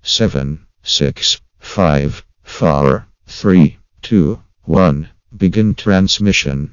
7, 6, 5, 4, 3, 2, 1. Begin transmission.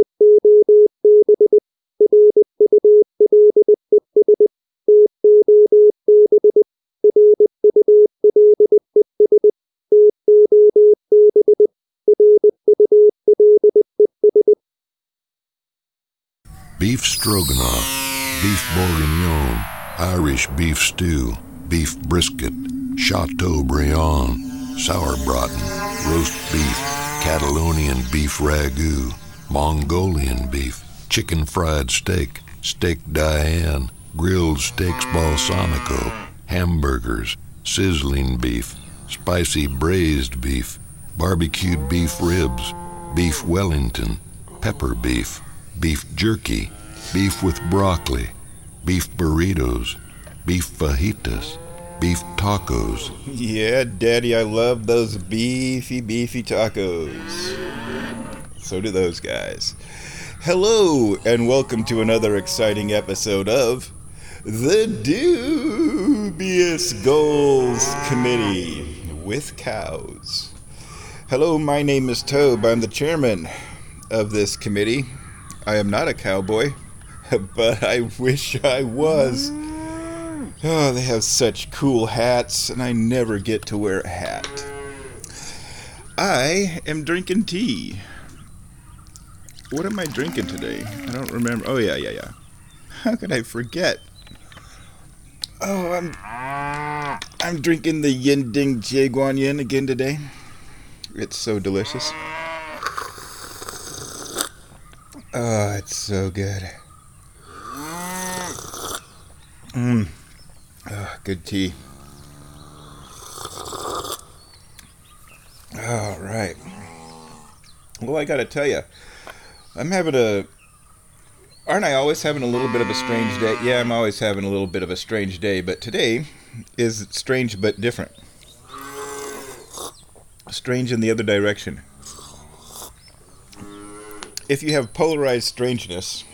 Beef stroganoff, beef bourguignon, Irish beef stew, beef brisket, chateaubriand, sauerbraten, roast beef, Catalonian beef ragout, Mongolian beef, chicken fried steak, steak Diane, grilled steaks balsamico, hamburgers, sizzling beef, spicy braised beef, barbecued beef ribs, beef Wellington, pepper beef, beef jerky, beef with broccoli, beef burritos, beef fajitas, beef tacos. Yeah, Daddy, I love those beefy tacos. So do those guys. Hello, and welcome to another exciting episode of the Dubious Goals Committee with Cows. Hello, my name is Tobe. I'm the chairman of this committee. I am not a cowboy, but I wish I was. Oh, they have such cool hats, and I never get to wear a hat. I am drinking tea. What am I drinking today? I don't remember. Oh, yeah. How could I forget? Oh, I'm drinking the Yin Ding Jie Guan Yin again today. It's so delicious. Oh, it's so good. Oh, good tea. All right. Well, I gotta tell you, aren't I always having a little bit of a strange day? Yeah, I'm always having a little bit of a strange day, but today is strange but different. Strange in the other direction. If you have polarized strangeness,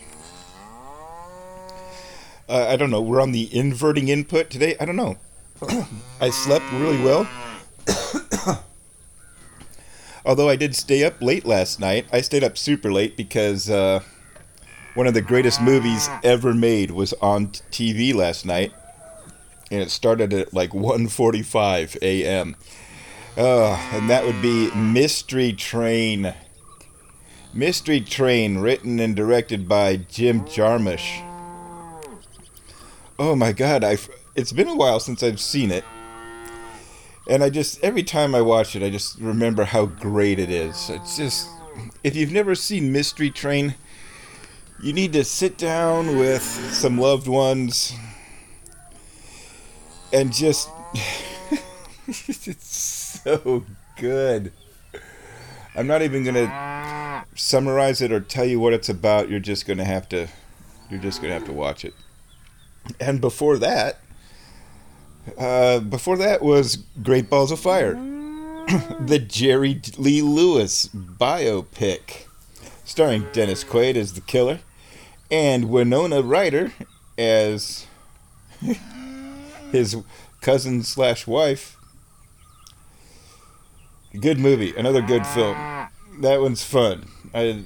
I don't know, we're on the inverting input today? I don't know. I slept really well. Although I did stay up late last night. I stayed up super late because one of the greatest movies ever made was on TV last night. And it started at like 1:45 a.m. And that would be Mystery Train. Mystery Train, written and directed by Jim Jarmusch. Oh my God, it's been a while since I've seen it. And every time I watch it, I just remember how great it is. It's just, if you've never seen Mystery Train, you need to sit down with some loved ones and just, it's so good. I'm not even going to summarize it or tell you what it's about. You're just going to have to watch it. And before that was Great Balls of Fire, the Jerry Lee Lewis biopic, starring Dennis Quaid as the killer and Winona Ryder as his cousin/wife. Good movie, another good film. That one's fun. I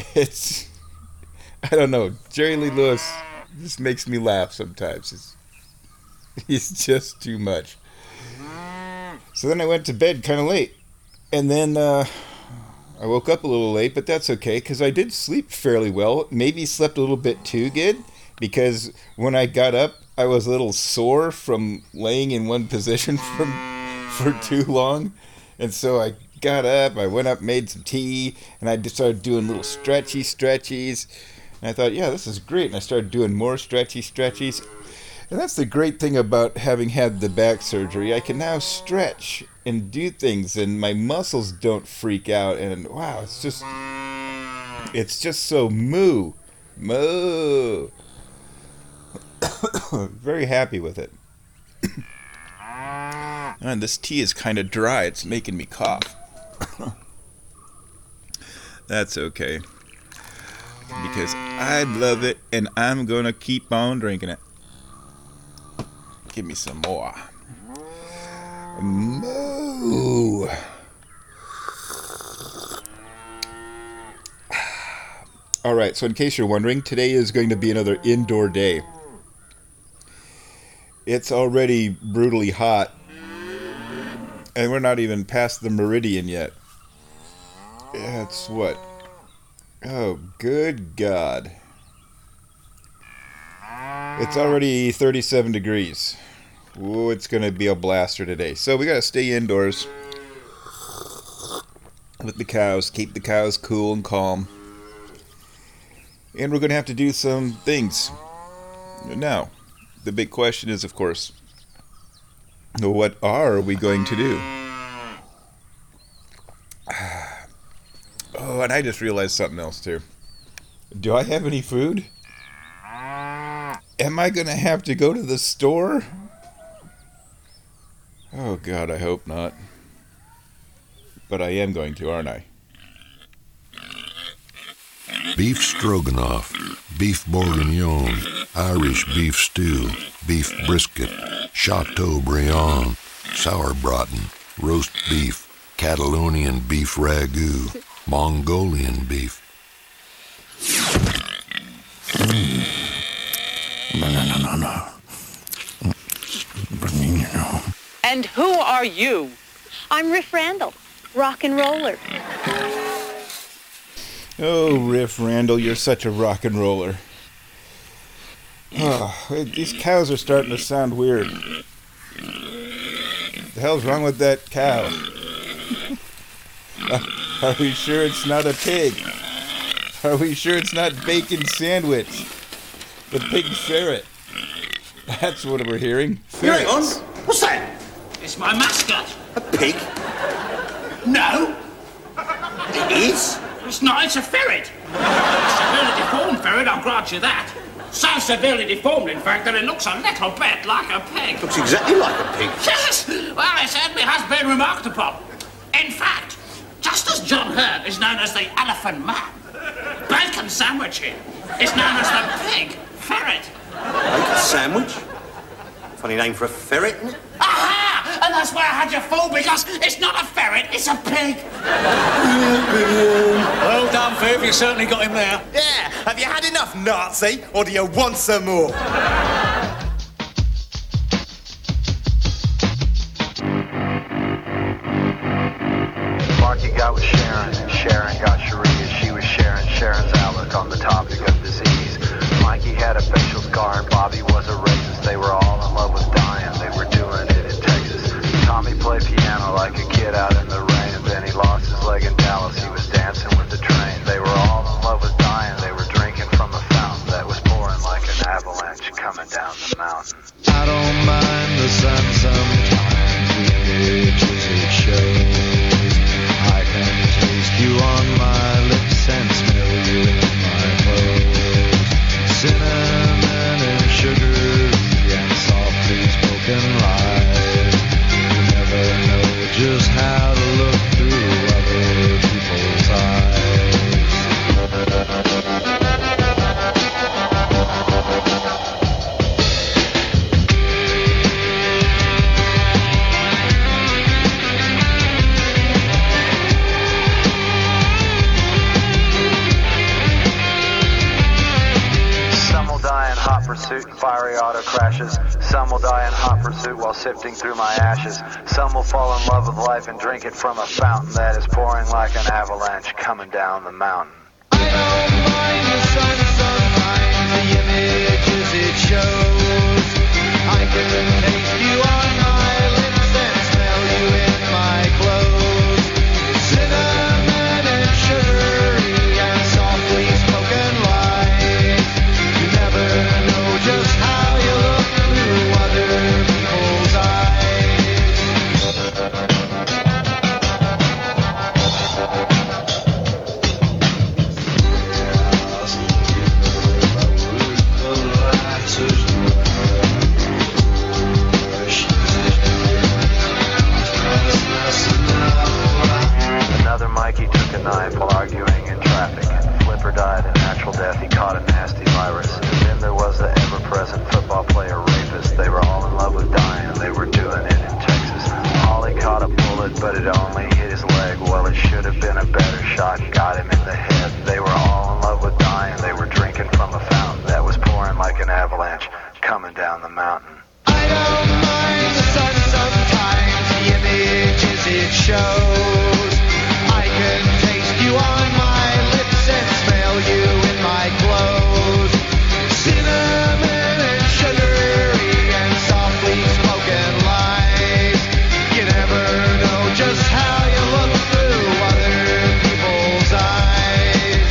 don't know. Jerry Lee Lewis just makes me laugh sometimes. He's just too much. So then I went to bed kind of late, and then I woke up a little late, but that's okay because I did sleep fairly well. Maybe slept a little bit too good because when I got up, I was a little sore from laying in one position for too long. And so I got up, I went up, made some tea, and I just started doing little stretchies. And I thought, yeah, this is great. And I started doing more stretchies. And that's the great thing about having had the back surgery. I can now stretch and do things, and my muscles don't freak out. And wow, it's just so moo. Very happy with it. And this tea is kind of dry. It's making me cough. That's okay. Because I love it, and I'm going to keep on drinking it. Give me some more. Moo. All right, so in case you're wondering, today is going to be another indoor day. It's already brutally hot, and we're not even past the meridian yet. It's what? Oh, good God. It's already 37 degrees. Ooh, it's going to be a blaster today. So we got to stay indoors with the cows, keep the cows cool and calm. And we're going to have to do some things. Now, the big question is, of course, what are we going to do? Oh, and I just realized something else, too. Do I have any food? Am I going to have to go to the store? Oh, God, I hope not. But I am going to, aren't I? Beef stroganoff, beef bourguignon, Irish beef stew, beef brisket, chateaubriand, sauerbraten, roast beef, Catalonian beef ragout, Mongolian beef. And who are you? I'm Riff Randall, rock and roller. Oh, Riff Randall, you're such a rock and roller. Oh, these cows are starting to sound weird. The hell's wrong with that cow? Are we sure it's not a pig? Are we sure it's not bacon sandwich? The pig ferret. That's what we're hearing. Hang on. Ferrets. What's that? It's my mascot. A pig? No, It is? it's not. It's a ferret. It's a severely deformed ferret, I'll grant you that. So severely deformed, in fact, that it looks a little bit like a pig. Looks exactly like a pig. Yes! Well, it certainly has been remarked upon. In fact, just as John Hurt is known as the Elephant Man, Bacon Sandwich here is known as the Pig Ferret. Bacon sandwich? Funny name for a ferret, isn't it? Aha! And that's why I had you fooled, because it's not a ferret, it's a pig. Well done, Viv. You certainly got him there. Yeah, have you had enough, Nazi? Or do you want some more? Marky got with Sharon, and Sharon got Sharia. She was sharing Sharon's outlook on the topic of disease. Mikey had a facial scar and Bobby was a racist. They were all in love with dying. They were doing it in Texas. Tommy played piano like a kid out in the rain, and then he lost his leg in Dallas. He was dancing with the train. They were all in love with dying. They were drinking from a fountain that was pouring like an avalanche coming down the mountain. I don't mind the sun sometimes, the images it shows. I can taste you on my lips and smell you in my clothes. Cinnamon and sugar and softly spoken lies. You never know just how to look through other people's eyes. Some will die in hot pursuit and fiery auto crashes. Some will die in hot pursuit while sifting through my ashes. Some will fall in love with life and drink it from a fountain that is pouring like an avalanche coming down the mountain. I don't mind the sun sometimes, the images it shows. I can taste you on my lips and smell you in my clothes. Cinnamon and sugary and softly spoken lies. You never know just how you look through other people's eyes. don't mind the sun sometimes, the images it shows. I can taste you on my lips and smell you in my clothes. Cinnamon and sugary and softly spoken lies. You never know just how you look through other people's eyes.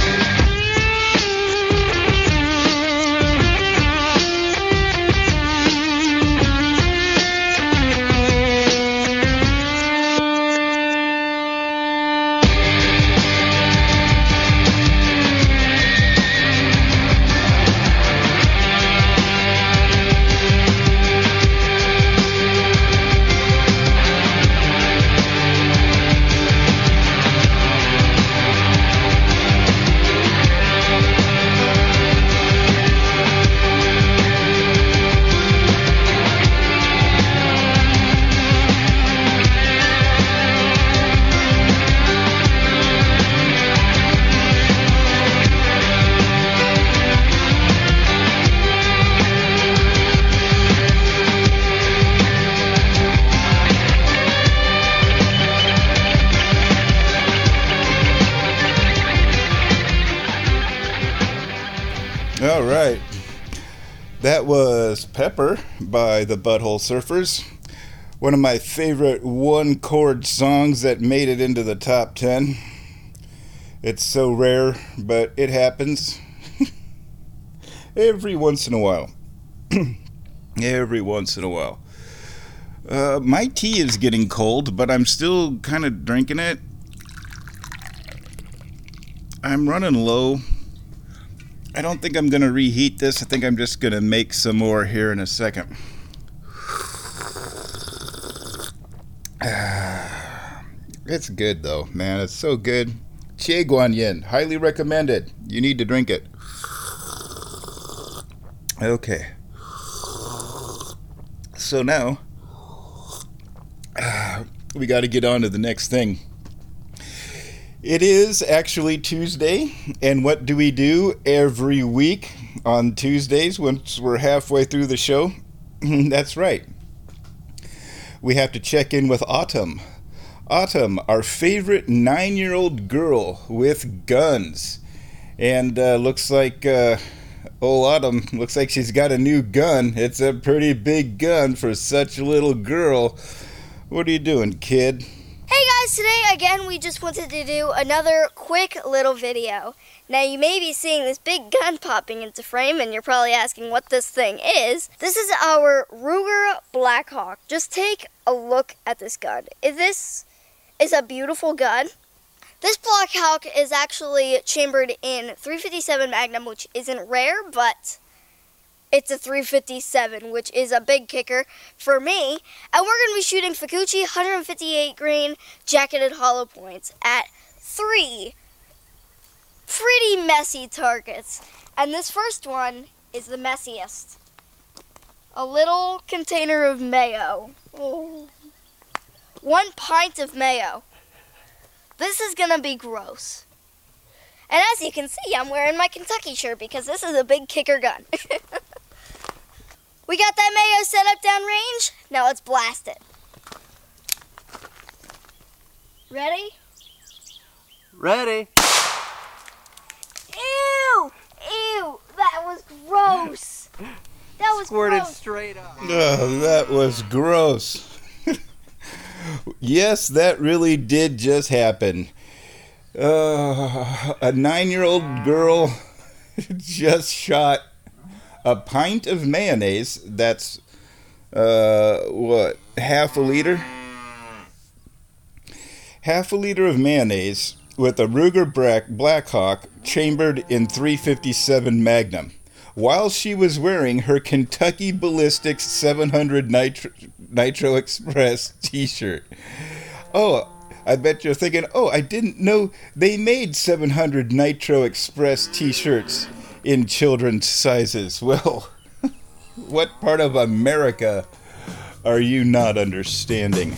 All right. That was Pepper by the Butthole Surfers. One of my favorite one-chord songs that made it into the top 10. It's so rare, but it happens every once in a while. Every once in a while. My tea is getting cold, but I'm still kind of drinking it. I'm running low. I don't think I'm going to reheat this. I think I'm just going to make some more here in a second. It's good, though, man. It's so good. Che Guan Yin. Highly recommended. You need to drink it. Okay. So now, we got to get on to the next thing. It is actually Tuesday, and what do we do every week on Tuesdays once we're halfway through the show? That's right. We have to check in with Autumn. Autumn, our favorite 9-year-old girl with guns. And looks like old Autumn, looks like she's got a new gun. It's a pretty big gun for such a little girl. What are you doing, kid? Hey guys, today again we just wanted to do another quick little video. Now you may be seeing this big gun popping into frame and you're probably asking what this thing is. This is our Ruger Blackhawk. Just take a look at this gun. This is a beautiful gun. This Blackhawk is actually chambered in .357 Magnum, which isn't rare, but it's a .357, which is a big kicker for me. And we're going to be shooting Fikuchi 158 grain jacketed hollow points at 3 pretty messy targets. And this first one is the messiest. A little container of mayo. Oh. 1 pint of mayo. This is going to be gross. And as you can see, I'm wearing my Kentucky shirt because this is a big kicker gun. We got that mayo set up downrange. Now let's blast it. Ready? Ready. Ew! Ew! That was gross. That was Squirted gross. Straight up. Oh, that was gross. Yes, that really did just happen. A 9-year-old girl just shot a pint of mayonnaise. That's, what, half a liter? Half a liter of mayonnaise with a Ruger Blackhawk chambered in .357 Magnum, while she was wearing her Kentucky Ballistics 700 Nitro Express t-shirt. Oh, I bet you're thinking, oh, I didn't know they made 700 Nitro Express t-shirts in children's sizes. Well, what part of America are you not understanding?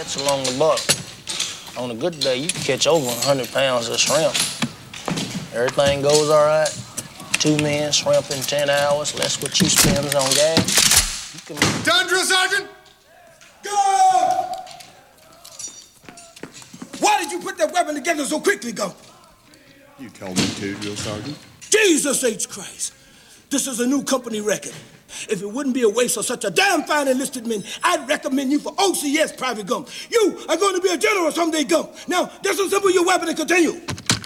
bites along the bottom. On a good day, you can catch over 100 pounds of shrimp. Everything goes all right. 2 men, shrimp in 10 hours, less what you spend on gas. You can... Done, drill sergeant? Go! Why did you put that weapon together so quickly, Gump? You told me to, drill sergeant. Jesus H. Christ. This is a new company record. If it wouldn't be a waste of such a damn fine enlisted men, I'd recommend you for OCS, Private Gump. You are going to be a general someday, Gump. Now, disassemble your weapon and continue.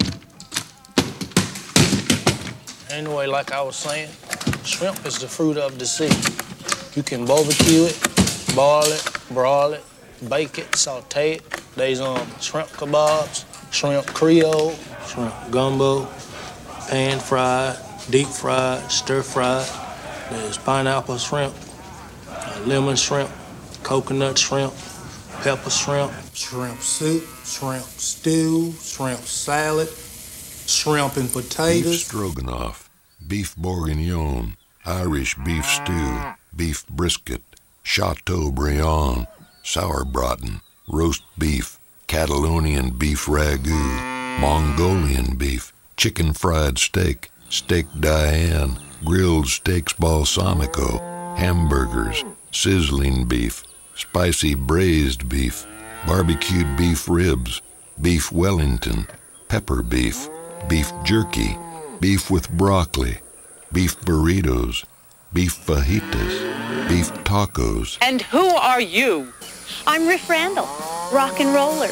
Anyway, like I was saying, shrimp is the fruit of the sea. You can barbecue it, boil it, broil it, bake it, saute it. There's shrimp kebabs, shrimp creole, shrimp gumbo, pan fried, deep fried, stir fried. There's pineapple shrimp, lemon shrimp, coconut shrimp, pepper shrimp, shrimp soup, shrimp stew, shrimp salad, shrimp and potatoes. Beef stroganoff, beef bourguignon, Irish beef stew, beef brisket, chateaubriand, sauerbraten, roast beef, Catalonian beef ragout, Mongolian beef, chicken fried steak, steak Diane, grilled steaks balsamico, hamburgers, sizzling beef, spicy braised beef, barbecued beef ribs, beef Wellington, pepper beef, beef jerky, beef with broccoli, beef burritos, beef fajitas, beef tacos. And who are you? I'm Riff Randall, rock and roller.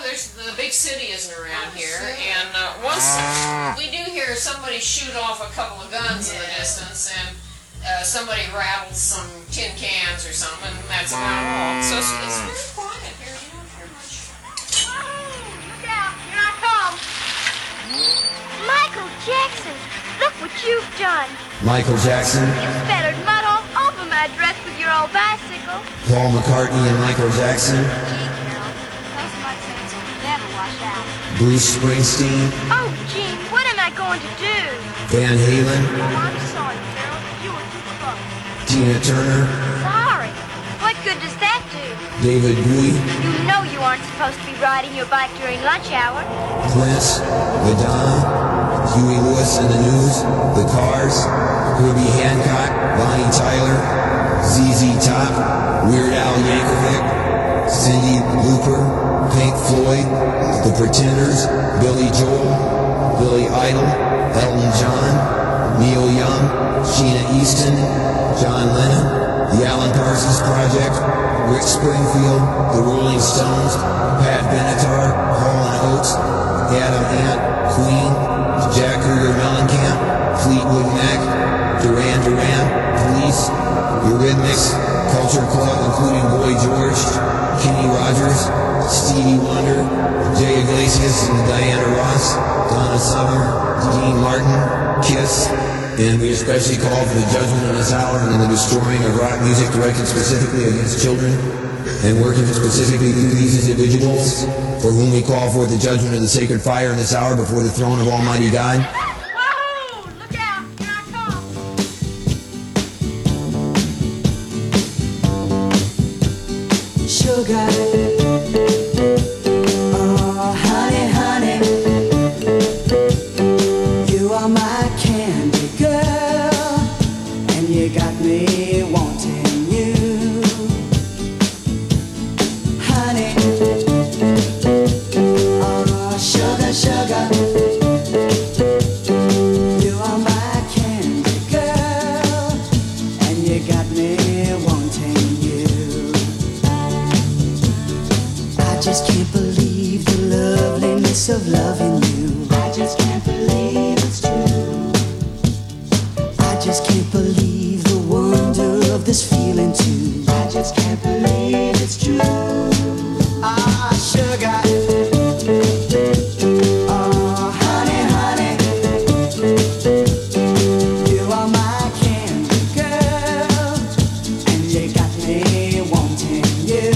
the big city isn't around here, and once we do hear somebody shoot off a couple of guns in the distance, and somebody rattles some tin cans or something, and that's about all. So it's very quiet here. You don't hear much. Look out! Here I come! Michael Jackson! Look what you've done! Michael Jackson, You spattered mud all over my dress with your old bicycle. Paul McCartney and Michael Jackson, Those mud stains will never wash out. Bruce Springsteen, Oh, Gene, what am I going to do? Van Halen, Oh, I'm sorry, Carol. You were too close. Tina Turner, Sorry. What good does that do? David Bowie, You know you aren't supposed to be riding your bike during lunch hour. Prince, Madonna, Huey Lewis and the News, The Cars, Herbie Hancock, Bonnie Tyler, ZZ Top, Weird Al Yankovic, Cyndi Lauper, Pink Floyd, The Pretenders, Billy Joel, Billy Idol, Elton John, Neil Young, Sheena Easton, John Lennon, The Alan Parsons Project, Rick Springfield, The Rolling Stones, Pat Benatar, Hall & Oates, Adam Ant, Queen, Jack Cougar Mellencamp, Fleetwood Mac, Duran Duran, Police, Eurythmics, Culture Club including Boy George, Kenny Rogers, Stevie Wonder, Jay Iglesias and Diana Ross, Donna Summer, Dean Martin, Kiss, and we especially call for the judgment in this hour and the destroying of rock music directed specifically against children and working specifically through these individuals for whom we call for the judgment of the sacred fire in this hour before the throne of Almighty God. Wahoo! Look out! Here I come! Sugar, oh honey, honey, you are my candy girl, and you got me wanting you, honey, oh sugar, sugar, you are my candy girl, and you got me wanting you. I just can't believe the loveliness of loving you. I just can't believe it's true. I just can't believe the wonder of this feeling too. I just can't believe it's true. Ah, sugar. Oh, honey, honey. You are my candy girl, and you got me wanting you.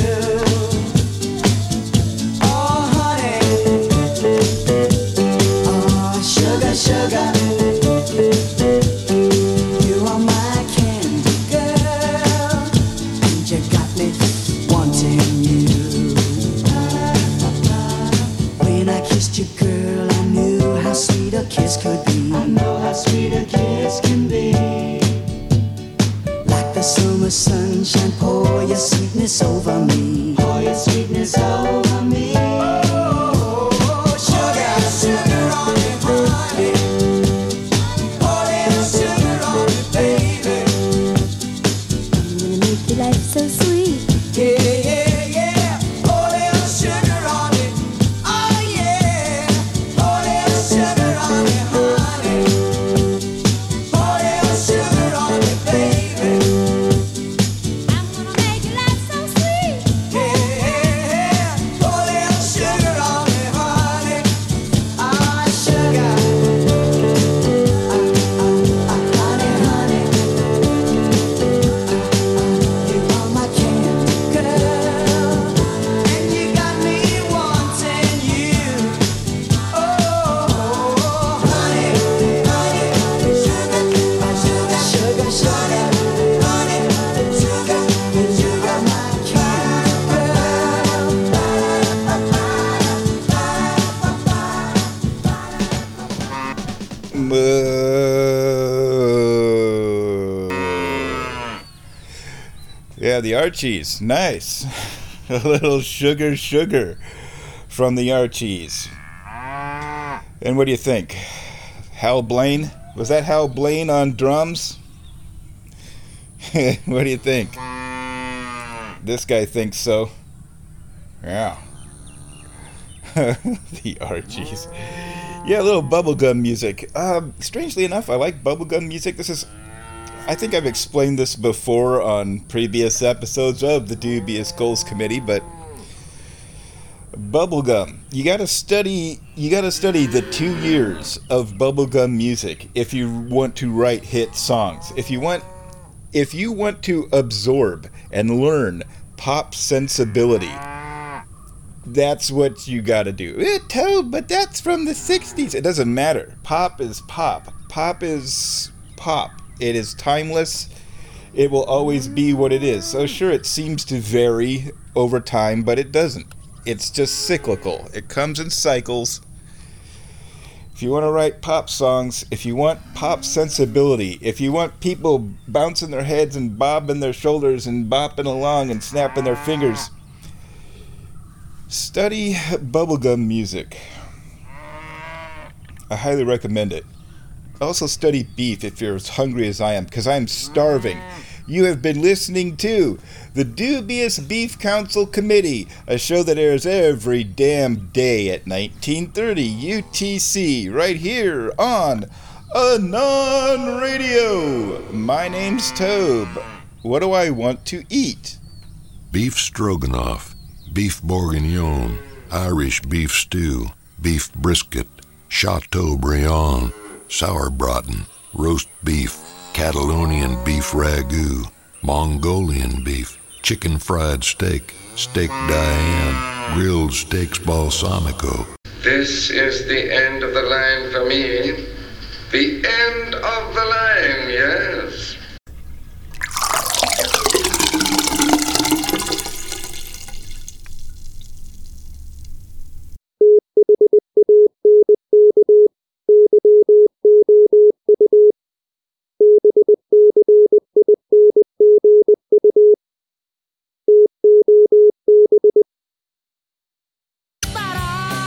Oh, honey. Oh, sugar, sugar. You are my candy girl, and you got me wanting you. When I kissed you, girl, I knew how sweet a kiss could be. I know how sweet a kiss can be. Like the summer sunshine, pour your sweetness over me. Pour your sweetness over me. Oh, sugar, sugar on me, honey. Pour little sugar on me, baby. I'm gonna make your life so sweet. Yeah, yeah, yeah. Pour little sugar on me. Oh, yeah. Pour little sugar on me, honey. Pour little sugar on me, baby. I'm gonna make your life so sweet. Yeah, yeah. Pour little sugar on me, honey. Ah, sugar. Honey, honey. You are my candy girl, and you got me wanting you. Oh, honey, honey, sugar, sugar, sugar, sugar, honey, sugar, you are my candy Yeah, the Archies. Nice. A little sugar, sugar from the Archies. And what do you think? Hal Blaine? Was that Hal Blaine on drums? What do you think? This guy thinks so. Yeah. The Archies. Yeah, a little bubblegum music. Strangely enough, I like bubblegum music. I think I've explained this before on previous episodes of the Dubious Goals Committee, but bubblegum. You gotta study the 2 years of bubblegum music if you want to write hit songs. If you want to absorb and learn pop sensibility, that's what you gotta do. Toad, but that's from the 60s. It doesn't matter. Pop is pop. Pop is pop. It is timeless. It will always be what it is. So sure, it seems to vary over time, but it doesn't. It's just cyclical. It comes in cycles. If you want to write pop songs, if you want pop sensibility, if you want people bouncing their heads and bobbing their shoulders and bopping along and snapping their fingers, study bubblegum music. I highly recommend it. Also study beef if you're as hungry as I am, because I'm starving. You have been listening to the Dubious Beef Council Committee, a show that airs every damn day at 1930 UTC, right here on Anon Radio. My name's Tobe. What do I want to eat? Beef stroganoff, beef bourguignon, Irish beef stew, beef brisket, Chateaubriand, sauerbraten, roast beef, Catalonian beef ragout, Mongolian beef, chicken fried steak, steak Diane, grilled steaks balsamico. This is the end of the line for me. The end of the line, yes.